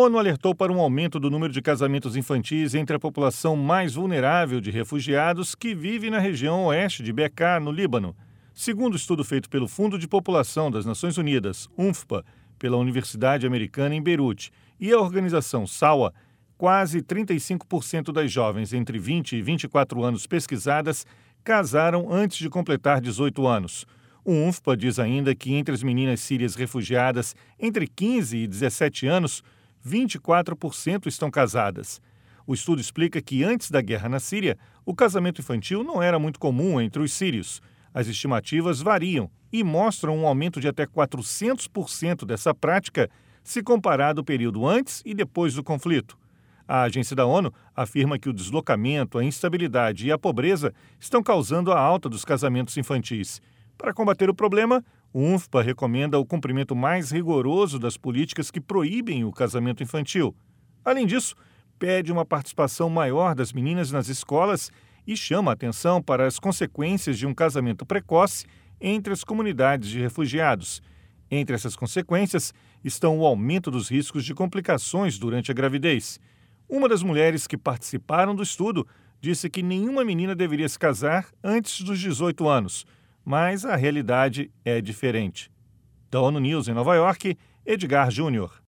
ONU alertou para um aumento do número de casamentos infantis entre a população mais vulnerável de refugiados que vive na região oeste de Bekaa, no Líbano. Segundo estudo feito pelo Fundo de População das Nações Unidas, UNFPA, pela Universidade Americana em Beirute e a organização SAWA, quase 35% das jovens entre 20 e 24 anos pesquisadas casaram antes de completar 18 anos. O UNFPA diz ainda que entre as meninas sírias refugiadas entre 15 e 17 anos, 24% estão casadas. O estudo explica que antes da guerra na Síria, o casamento infantil não era muito comum entre os sírios. As estimativas variam e mostram um aumento de até 400% dessa prática se comparado ao período antes e depois do conflito. A agência da ONU afirma que o deslocamento, a instabilidade e a pobreza estão causando a alta dos casamentos infantis. Para combater o problema, o UNFPA recomenda o cumprimento mais rigoroso das políticas que proíbem o casamento infantil. Além disso, pede uma participação maior das meninas nas escolas e chama a atenção para as consequências de um casamento precoce entre as comunidades de refugiados. Entre essas consequências estão o aumento dos riscos de complicações durante a gravidez. Uma das mulheres que participaram do estudo disse que nenhuma menina deveria se casar antes dos 18 anos, mas a realidade é diferente. Da ONU News em Nova York, Edgar Júnior.